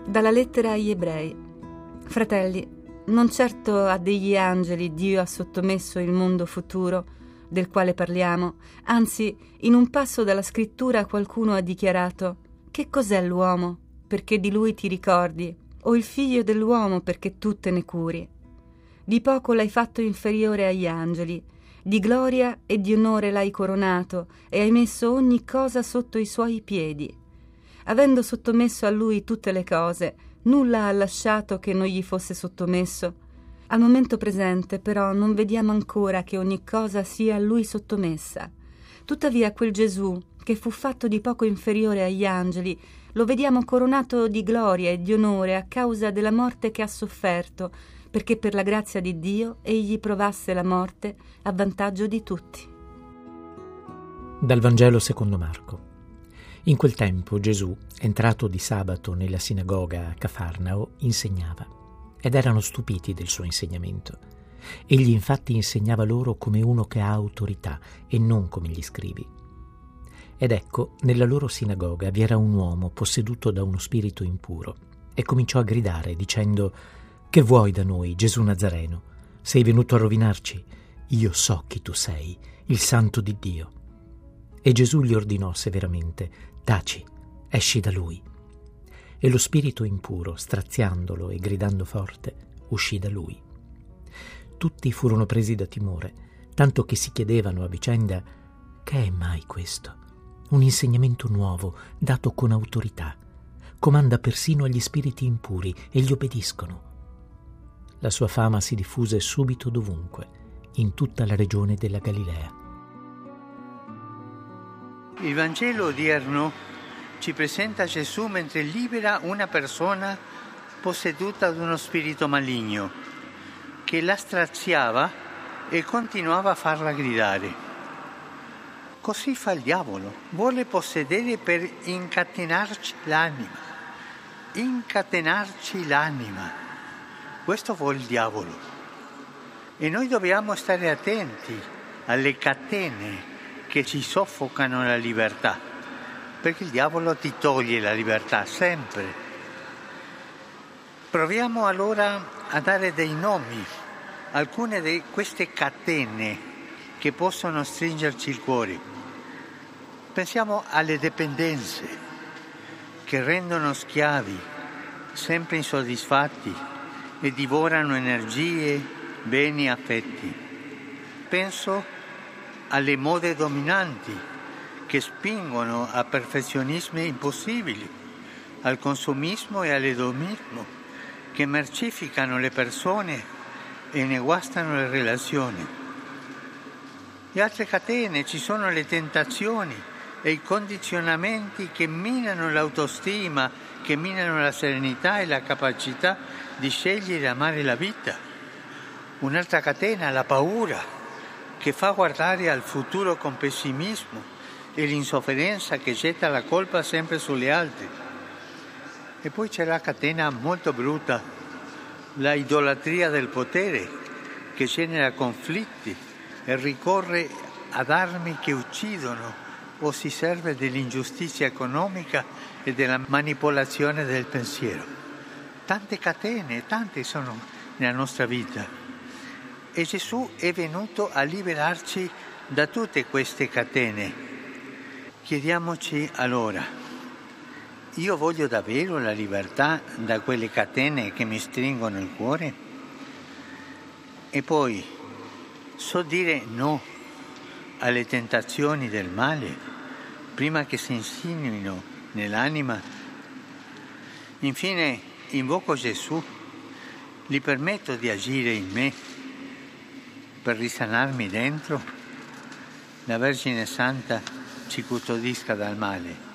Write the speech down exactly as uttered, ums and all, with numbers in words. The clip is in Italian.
Dalla lettera agli Ebrei. Fratelli, non certo a degli angeli Dio ha sottomesso il mondo futuro del quale parliamo, anzi, in un passo dalla scrittura qualcuno ha dichiarato: che cos'è l'uomo perché di lui ti ricordi, o il figlio dell'uomo perché tu te ne curi? Di poco l'hai fatto inferiore agli angeli, di gloria e di onore l'hai coronato e hai messo ogni cosa sotto i suoi piedi. Avendo sottomesso a lui tutte le cose, nulla ha lasciato che non gli fosse sottomesso. Al momento presente, però, non vediamo ancora che ogni cosa sia a lui sottomessa. Tuttavia quel Gesù, che fu fatto di poco inferiore agli angeli, lo vediamo coronato di gloria e di onore a causa della morte che ha sofferto, perché per la grazia di Dio egli provasse la morte a vantaggio di tutti. Dal Vangelo secondo Marco. In quel tempo Gesù, entrato di sabato nella sinagoga a Cafarnao, insegnava, ed erano stupiti del suo insegnamento. Egli infatti insegnava loro come uno che ha autorità e non come gli scribi. Ed ecco, nella loro sinagoga vi era un uomo posseduto da uno spirito impuro, e cominciò a gridare dicendo: «Che vuoi da noi, Gesù Nazareno? Sei venuto a rovinarci? Io so chi tu sei, il Santo di Dio». E Gesù gli ordinò severamente: «Taci, esci da lui». E lo spirito impuro, straziandolo e gridando forte, uscì da lui. Tutti furono presi da timore, tanto che si chiedevano a vicenda: «Che è mai questo? Un insegnamento nuovo, dato con autorità. Comanda persino agli spiriti impuri e gli obbediscono». La sua fama si diffuse subito dovunque, in tutta la regione della Galilea. Il Vangelo odierno ci presenta Gesù mentre libera una persona posseduta da uno spirito maligno, che la straziava e continuava a farla gridare. Così fa il diavolo, vuole possedere per incatenarci l'anima, incatenarci l'anima. Questo vuole il diavolo. E noi dobbiamo stare attenti alle catene che ci soffocano la libertà, perché il diavolo ti toglie la libertà sempre. Proviamo allora a dare dei nomi, alcune di queste catene che possono stringerci il cuore. Pensiamo alle dipendenze che rendono schiavi, sempre insoddisfatti e divorano energie, beni, affetti. Penso alle mode dominanti che spingono a perfezionismi impossibili, al consumismo e all'edomismo che mercificano le persone e ne guastano le relazioni. In altre catene ci sono le tentazioni e i condizionamenti che minano l'autostima, che minano la serenità e la capacità di scegliere e amare la vita. Un'altra catena è la paura, che fa guardare al futuro con pessimismo, e l'insofferenza che getta la colpa sempre sugli altri. E poi c'è la catena molto brutta, la idolatria del potere, che genera conflitti e ricorre ad armi che uccidono o si serve dell'ingiustizia economica e della manipolazione del pensiero. Tante catene, tante sono nella nostra vita. E Gesù è venuto a liberarci da tutte queste catene. Chiediamoci allora: io voglio davvero la libertà da quelle catene che mi stringono il cuore? E poi, so dire no alle tentazioni del male prima che si insinuino nell'anima? Infine, invoco Gesù, gli permetto di agire in me per risanarmi dentro. La Vergine Santa ci custodisca dal male.